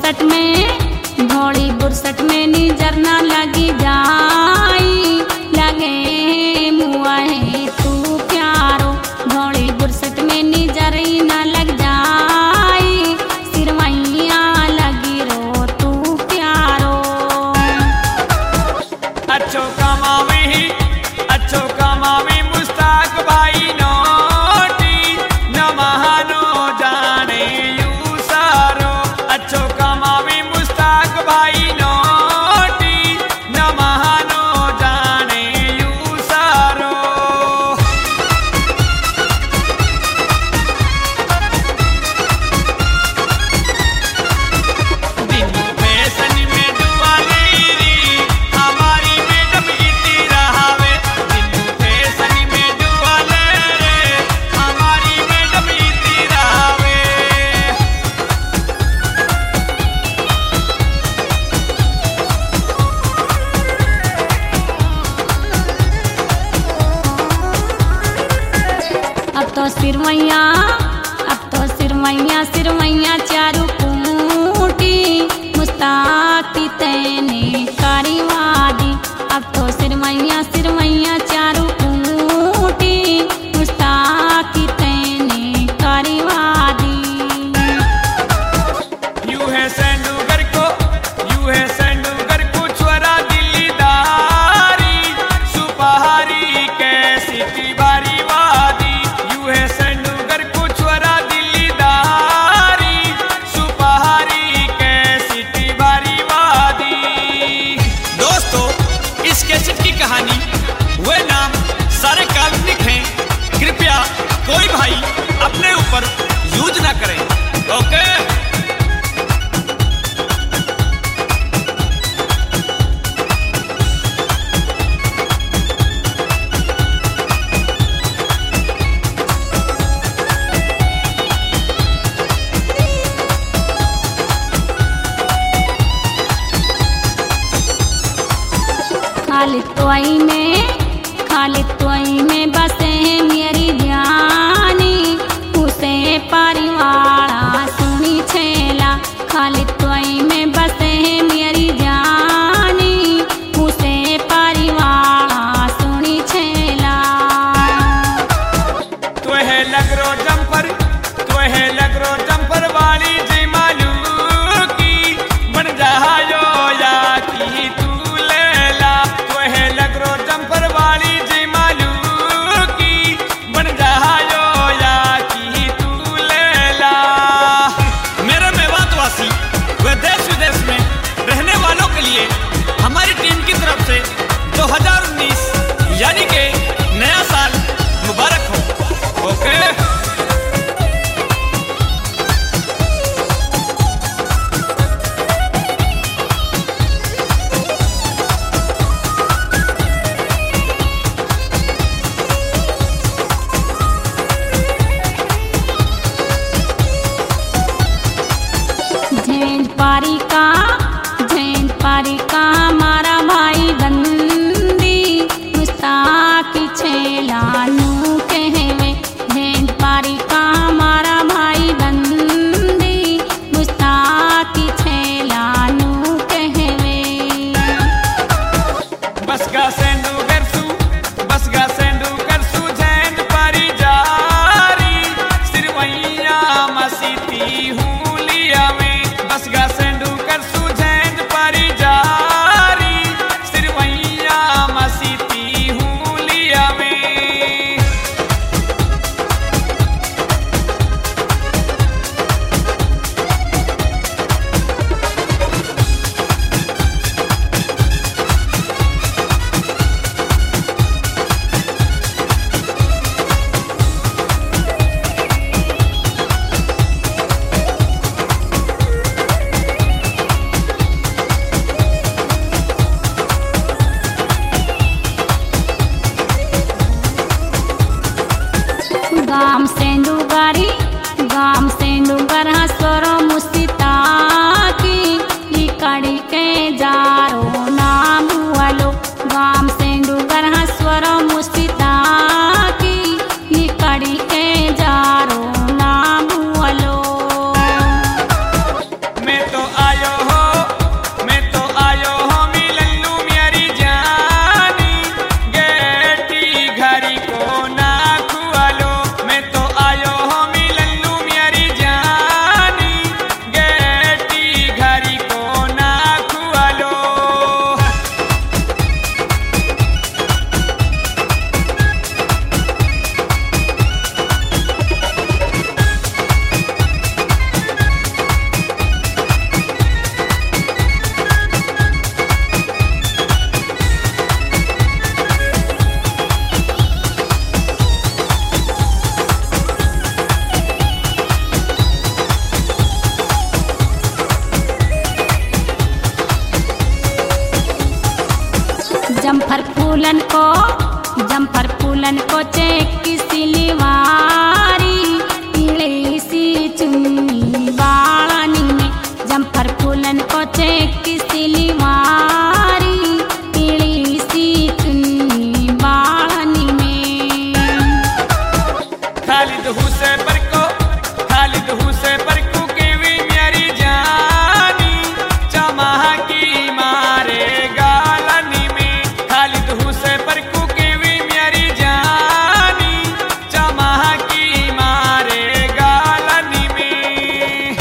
बुरसट में भोली बुरसट में निजर ना लगी जाई लगे मुआ है तू प्यारो भोली बुरसट में निजर ही ना लग जाई सिरमैया लगी रो तू प्यारो। अच्छो कमावी मुस्ताक भाई नोटी न महानो जाने यू सारो। अच्छो कमावी मुस्ताक भाई नोटी न महानो जाने यू सारो। दिन में सनी में दुआ लेरी हमारी मैडम इतनी रहावे। दिन में सनी में दुआ ले रे हमारी मैडम इतनी रहावे। अब तो सिरमैया चारू कूटी मुस्ताक की तैने कारी वादी। अब तो सिरमैया चारू कूटी मुस्ताक की तैने कारी वादी। यू है सेंडूगर को छोरा दिल्लीदारी सुपहारी कैसी की बारी वादी। यू है सेंडूगर को छोरा दिल्लीदारी सुपहारी कैसी की बारी वादी। दोस्तों इस कैसेट की कहानी वे नाम सारे काल्पनिक हैं, कृपया कोई भाई अपने ऊपर यूज ना करें। ओके खाली तोई में बसे मेरी ध्यानी उसे परिवारा सुनी छेला। खाली तोई में बसे मेरी ध्यानी उसे परिवारा सुनी छेला। तो है लगरो जंपर वाली जी मालू की बन जायो या की तू लेला। तो है लगरो जंपर वाली जी मालू की बन जायो या की तू लेला। मेरे मेवातवासी व देश विदेश में रहने वालों के लिए हमारी टीम की तरफ से 2019 यानी के नया साल मुबारक हो। ओके झेंझ पारी का हमारा भाई बंदी मुस्ताक की छेला नू कहवे। झेंझ पारी का हमारा भाई बंदी मुस्ताक की छेला नू कहवे। बसगा सेंडूगर सू झेंझ पारी जारी सिरमैया मसीती हूँ लिया में। बसगा सेंडूगर सू झेंझ पारी जारी सिरमैया मसीती हूँ लिया में। गाम सेंडूगर हसरो मुस्ता की कड़ी के जारो नाम वालो। गाम सेंडूगर हसरो मुस्ता की कड़ी के जारो नाम वालो। मैं तो आयो जम्फर फूलन को चेक की सिलवारी पीली सी चुन्नी बाळनी में जम्फर फूलन को चेक की सिलवारी पीली सी चुन्नी बाळनी में खालिद हुसैन पर को केवी मेरी जानी चमकी मारे गालनी में खालिद हुसैन पर को केवी मेरी जानी चमकी मारे गालनी में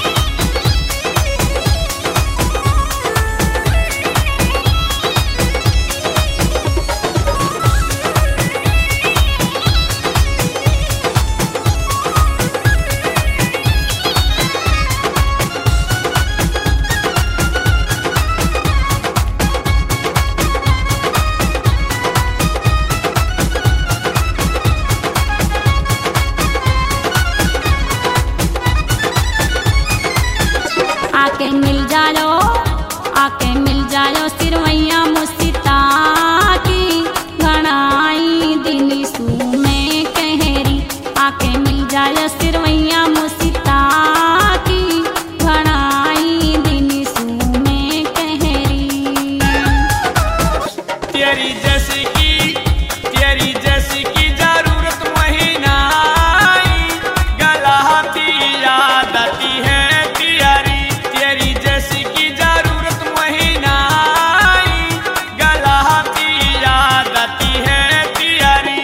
आके मिल जायो सिरवैया मुस्ता की गणाई दिनी सू में कहरी आके मिल जायो सिरवैया मुस्ता की गणाई दिनी सू में कहरी तेरी जैसी की जरूरत वही नाई गलाती याद आती है तेरी जैसी की जरूरत वही नाई गलाती याद आती है तेरी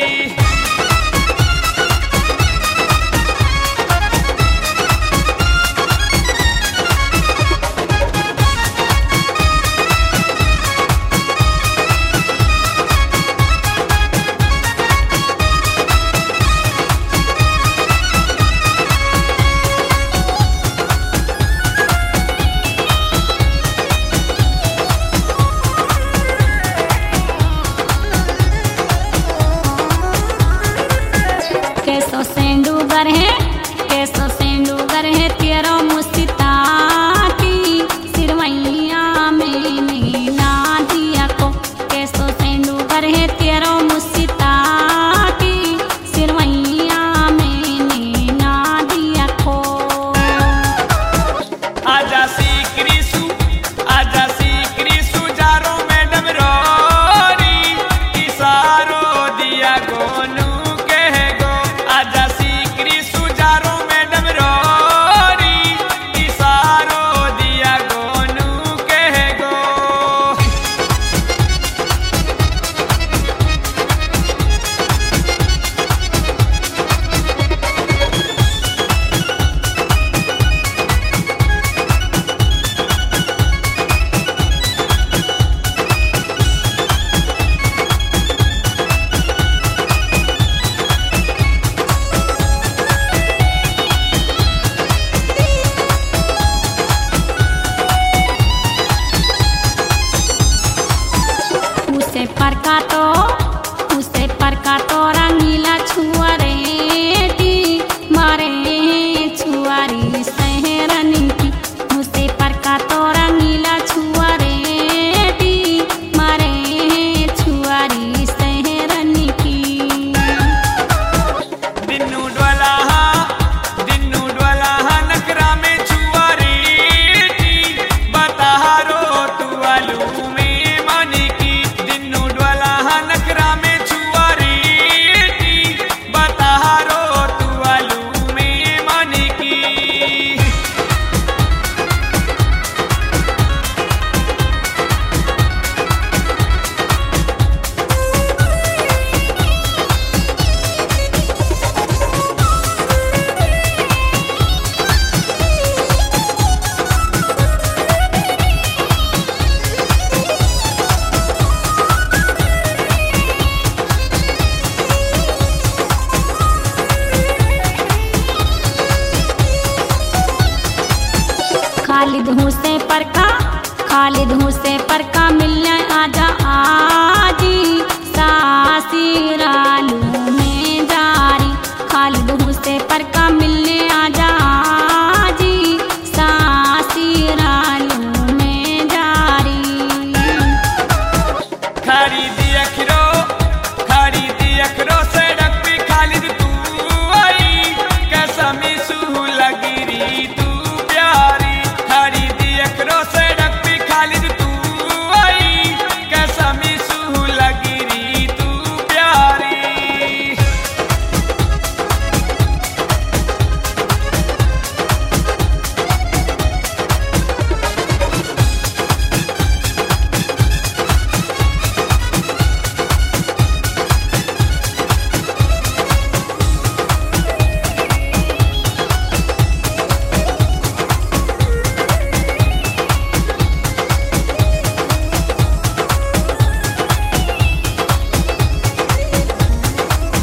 कैसो सेंडूगर है तेरो मुस्ता की सिरवैया में ना दिया को कैसो सेंडूगर है तेरो मुस्ता की सिरवैया में ना दिया को आजा सीक्रिसु जारो मैडम रोरी इशारो दिया गोनू कह गो आजा सीक्रिसु जारो मैडम रोरी इशारो दिया गोनू कह गो उसे पर का तो रंगीला छुआरे मारे छुआरी सहरनी की उसे पर का तो रंगीला छुआरे मारे छुआरी सहरनी की दिन्नू डोला नकरा में छुआरी बताहारो तू आलू में मनी की दिन्नू डोला नकरा में छुआरी बताहारो तू आलू में मनी की खालिद हुसैन